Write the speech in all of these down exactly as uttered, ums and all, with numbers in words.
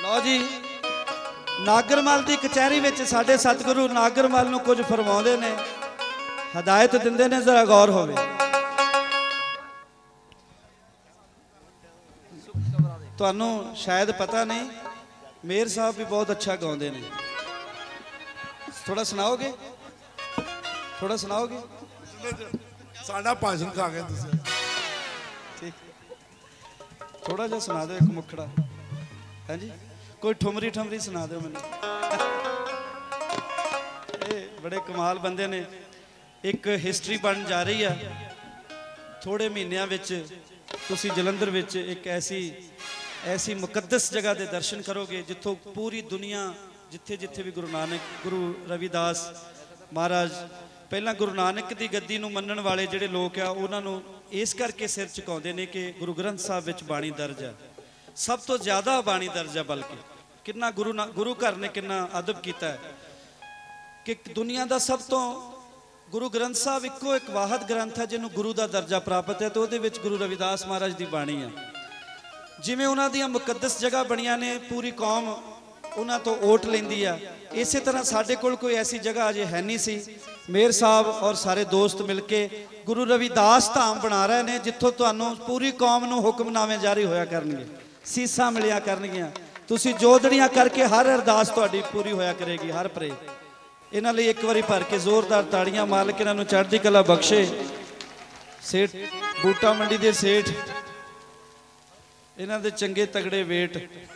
लो जी नागरमल की कचहरी में साडे सतगुरु नागरमल नूं कुछ फरमाउंदे ने, हदायत दिंदे ने, जरा गौर होवे। तुहानूं शायद पता नहीं, मेयर साहब भी बहुत अच्छा गाउंदे ने। थोड़ा सुनाओगे, थोड़ा सुनाओगे? साडा भाषण खा गए तुसीं। ठीक, थोड़ा जिहा सुना दो एक मुखड़ा। हाँ जी, कोई ठुमरी ठुमरी सुना दो मैनूं। ये बड़े कमाल बंदे ने। एक हिस्टरी बन जा रही है थोड़े महीनों विच, तुसीं जलंधर विच एक ऐसी ऐसी मुकद्दस जगह के दर्शन करोगे जिथों पूरी दुनिया, जिथे जिथे भी गुरु नानक गुरु रविदास महाराज पहला गुरु नानक की गद्दी नूं मनण वाले जिहड़े लोग आ उन्हां नूं इस करके सिर झुकाउंदे ने कि गुरु ग्रंथ साहब विच बाणी दर्ज है, सब तो ज़्यादा बाणी दर्ज है। बल्कि कितना गुरु ना गुरु घर ने कितना अदब किया है कि दुनिया का सब तो गुरु ग्रंथ साहब इको एक वाहद ग्रंथ है जिन्होंने गुरु का दर्जा प्राप्त है, तो वो गुरु रविदास महाराज की बाणी है। जिमें उन्हों दी मुकद्दस जगह बनिया ने, पूरी कौम उन्हों तो ओट लेंदी है। इस तरह साडे कोल कोई ऐसी जगह अजे है नहीं सी। मेयर साहब और सारे दोस्त मिलके गुरु रविदास धाम बना रहे हैं, जिथों तुहानूं पूरी कौम नूं हुक्मनामे जारी होया करनगे, सीसां मिलिया करनगियां, तुसीं जोदड़ियां करके हर अरदास तुहाडी पूरी होया करेगी, हर प्रे। इन्हां लई एक बारी भर के जोरदार ताड़ियां मार के इन्हां नूं चढ़दी कला बख्शे। सेठ बूटा मंडी दे सेठ, इन्हां दे चंगे तगड़े वेट।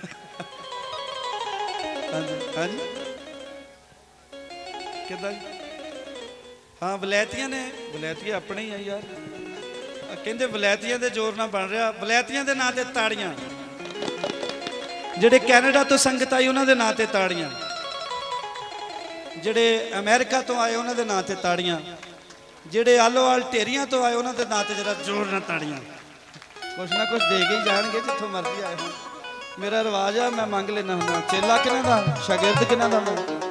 हाँ जी, हाँ जी, किदां? हाँ, वलैतियां ने, वलैतियां अपने ही है यार। कहंदे वलैतियां दे जोर ना बन रहा, वलैतियां दे नां ते ताड़ियां। जिहड़े कैनेडा तो संगत आई उन्हां दे नां ते ताड़ियां, जिहड़े अमेरिका तो आए उन्हां दे नां ते ताड़ियां, जिहड़े आलोवाल ढेरियां तो आए उन्हां दे नां ते जरा जोर ना ताड़ियां। कुछ ना कुछ दे के ही जाणगे जिथों मर्जी आए होण। मेरा रिवाज है, मैं मंग लेना हुंदा। चेला किन्हां दा, शागिर्द किन्हां दा?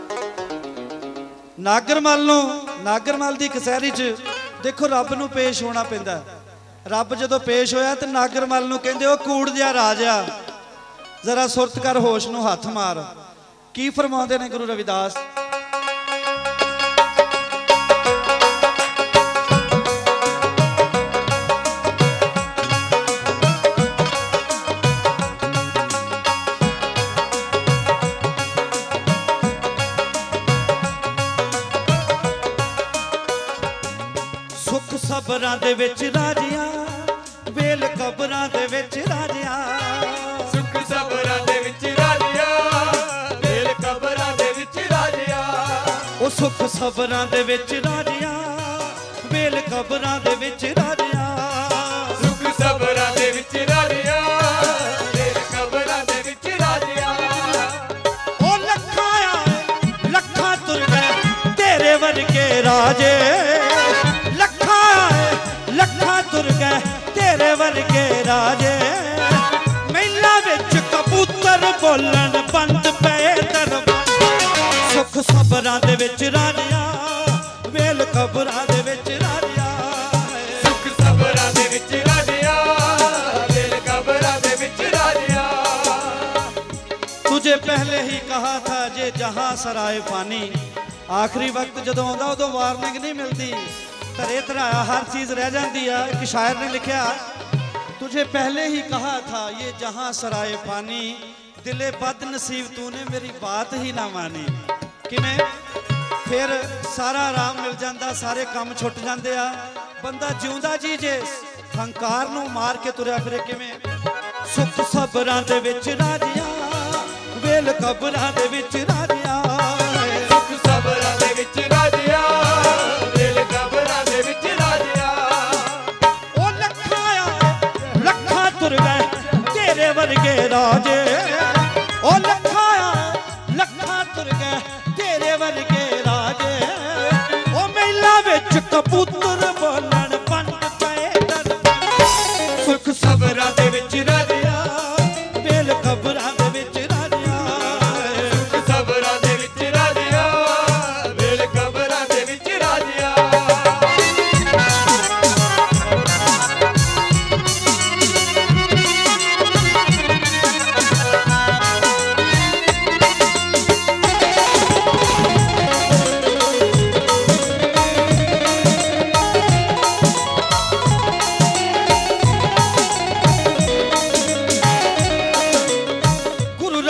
नागरमल नूं, नागरमल दी कचहरी च देखो रब नूं पेश होना पैंदा। रब जदों पेश होया तो नागरमल नूं कहंदे ओ कूड़ दिया राजा, जरा सुरत कर, होश नूं हथ मार। की फरमाउंदे ने गुरु रविदास? सुख सबरां दे विच राजिया, वेल कबरां दे विच राजिया। सुख सबरां दे विच राजिया, वेल कबरां दे विच राजिया। ओ सुख सबरां दे विच राजिया, वेल कबरां दे विच राजिया। सुख सबरां दे विच राजिया, वेल कबरां दे विच राजिया। ओ लखां आए लखां तुर गए तेरे वर्गे राजे, लखां आए लखां तुर गए तेरे वर्गे राजे। महिला विच कबूतर बोलन बंद पे दरवाजे। सुख सबरां दे विच राजिया, वेल कबरां दे विच राजिया। सुख सबरां दे विच राजिया, वेल कबरां दे विच राजिया। तुझे पहले ही कहा था जे जहां सराय पानी। आखिरी वक्त जदों आउंदा उदों वार्निंग नहीं मिलती, धरे धराया हर चीज रह जाती है। एक शायर ने लिखा, तुझे पहले ही कहा था ये जहां सराय पानी, दिले बद नसीब तूने मेरी बात ही ना मानी। किवें? फिर सारा आराम मिल जाता, सारे काम छुट जाते आ, बंदा जिउंदा जी जे हंकार नूं मार के तुरया फिरे। किवें? सुख सबरां दे विच राजिया, वेल कबरां दे विच राजिया। सुख सबरां दे विच राजिया, वेल कबरां दे विच राजिया। ओ लखां आए लखां तुर गए तेरे वर्गे राजे। ओ लखां आए लखां तुर गए तेरे वर्गे राजे। ओ महिला विच कबूतर बोलन बंद पे दरवाजे। सुख सबरां दे विच राजिया, वेल कबरां दे विच राजिया। सुख सबरां दे विच राजिया, वेल कबरां दे विच राजिया।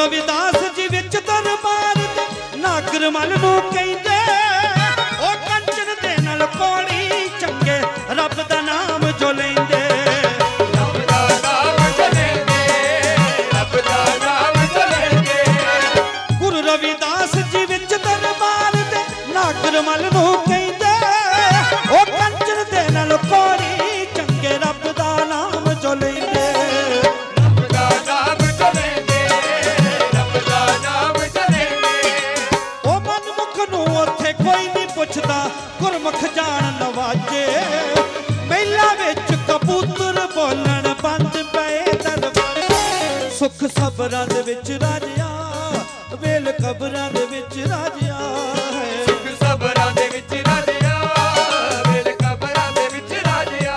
रविदास जी विच दरबार दे नागर मल नूं कहंदे ओ कंचन दे नाल कोड़ी चंगे रब दा नाम जो लैंदे रब दा नाम चलेंगे रब दा नाम चलेंगे गुरु रविदास जी विच दरबार दे नागर मल नूं कहंदे ओ कंचन दे नाल कोड़ी चंगे रब दा नाम जो लैंदे रब दा नाम चलेंगे रब दा नाम चलेंगे ओ मनमुख नूं उत्थे कोई नहीं पुछदा गुरमुख जान नवाजे मेला विच कबूतर बोलण बंद पए दरबार सुख सबरां दे विच राजिया वेल कबरां दे विच राजिया सुख सबरां दे विच राजिया वेल कबरां दे विच राजिया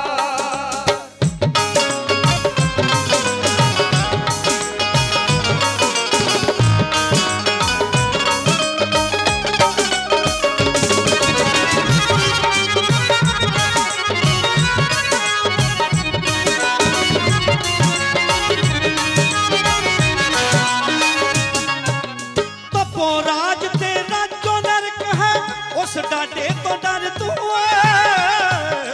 तपो राज ते राजो नरक है उस डाटे तो डर तू है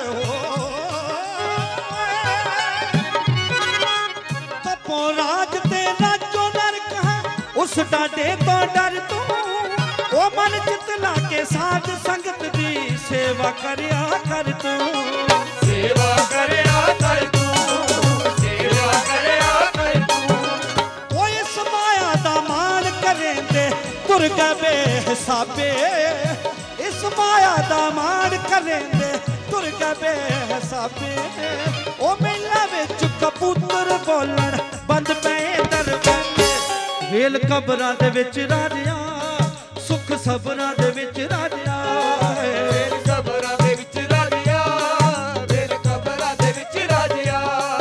तपो राज ते राजो नरक है उस डाटे तो डर तू ओ मन चित लाके साध संगत दी सेवा करया कर तू सेवा करया कर तू सेवा करया कर तू ओ इस माया दा मान करेंदे तुर गए बेहिसाबे इस माया दा मान करेंदे तुर गए बेहिसाबे ओ मेला विच कबूतर बोलण बंद पए दरबारे वेल कबरां दे विच राजिया सुख सबरां दे विच राजिया वेल कबरां दे विच राजिया वेल कबरां दे विच राजिया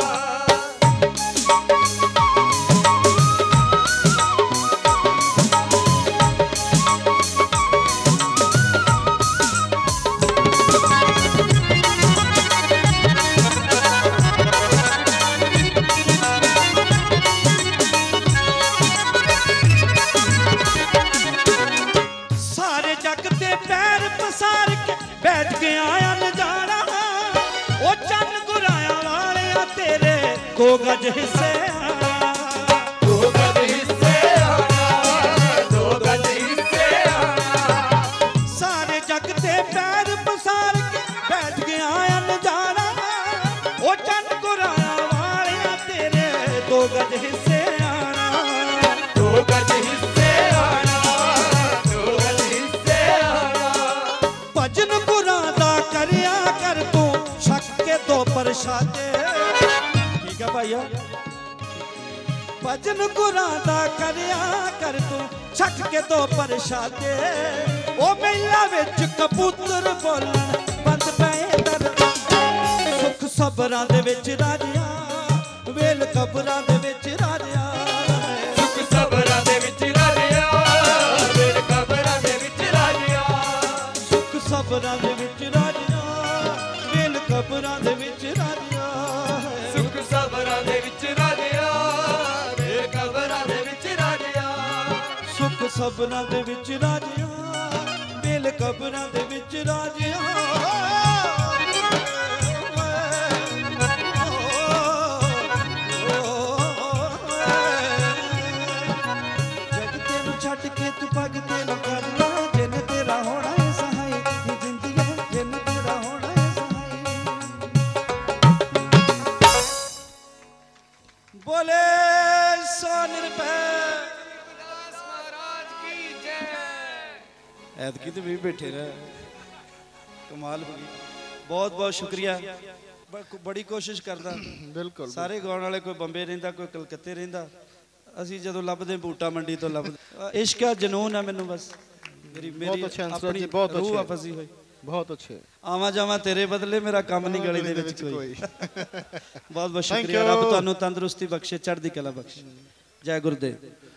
सारे जग ते पैर पसार के बैठ गया अनजाना ओ चन गुराया वालिया तेरे दो गज हिस्से दो गज हिस्से आना दो गज हिस्से आना सारे जग ते पैर पसार के बैठ गया अनजाना ओ चन गुराया वालिया तेरे दो गज हिस्से आना दो गज हिस्से आना दो गज हिस्से आना भजन गुरां दा करिया कर तू छक के दो प्रशादे ठीक है भाईया भजन गुरां दा करिया कर तू छक के दो प्रशादे ओ मेला विच कबूतर बोलण बंद पए दरबारे सुख सबरां दे विच राजिया वेल कबरां दे विच राजिया सुख सबरां दे विच राजिया वेल कबरां दे विच राजिया सुख सबरां दे विच राजिया वेल कबरां दे विच राजिया सुख सबरां दे विच राजिया वेल कबरां दे विच राजिया सुख सबरां दे विच राजिया वेल कबरां दे विच राजिया जग तेनू छड्ड के तू पग तेनू करना जिन तेरा होना है सहाय नी जिंदगी जिन तेरा होना है सहाय बोले सो निरभय महाराज की जय ऐतकी तो भी बैठे रहे कमाल हो गई बहुत बहुत शुक्रिया ब- बड़ी कोशिश करदा बिल्कुल ਸਾਰੇ ਗਾਉਣ ਵਾਲੇ ਕੋਈ ਬੰਬੇ ਰਹਿੰਦਾ ਕੋਈ ਕਲਕੱਤੇ ਰਹਿੰਦਾ ਅਸੀਂ ਜਦੋਂ ਲੱਭਦੇ ਬੂਟਾ ਮੰਡੀ ਤੋਂ ਲੱਭਦੇ ਅ, ਇਸ਼ਕ ਆ ਜਨੂਨ ਆ ਮੈਨੂੰ ਬਸ ਮੇਰੀ ਮੇਰੀ ਅੱਛੇ answer ਆਪਣੀ ਜੀ, ਬਹੁਤ ਰੂਹ ਅੱਛੇ। ਆ ਫਸੀ ਹੋਈ बहुत अच्छे ਆਵਾਂ ਜਾਵਾਂ ਤੇਰੇ ਬਦਲੇ ਮੇਰਾ ਕੰਮ ਨਹੀਂ ਗਲੀ ਦੇ ਵਿੱਚ ਕੋਈ ਬਹੁਤ ਬਹੁਤ ਸ਼ੁਕਰੀਆ ਰੱਬ ਤੁਹਾਨੂੰ ਤੰਦਰੁਸਤੀ ਬਖਸ਼ੇ ਚੜ੍ਹਦੀ ਕਲਾ ਬਖਸ਼ੇ ਜੈ ਗੁਰਦੇਵ